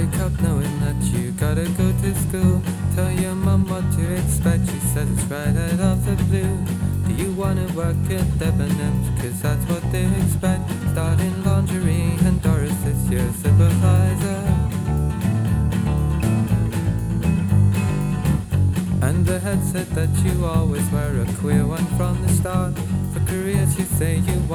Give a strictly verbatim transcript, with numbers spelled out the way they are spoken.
wake up knowing that you gotta go to school. Tell your mum what to expect, she says it's right out of the blue. Do you wanna work at Debenhams, cause that's what they expect. Starting lingerie and Doris is your supervisor. And the head said that you always were a queer one from the start. For careers you say you want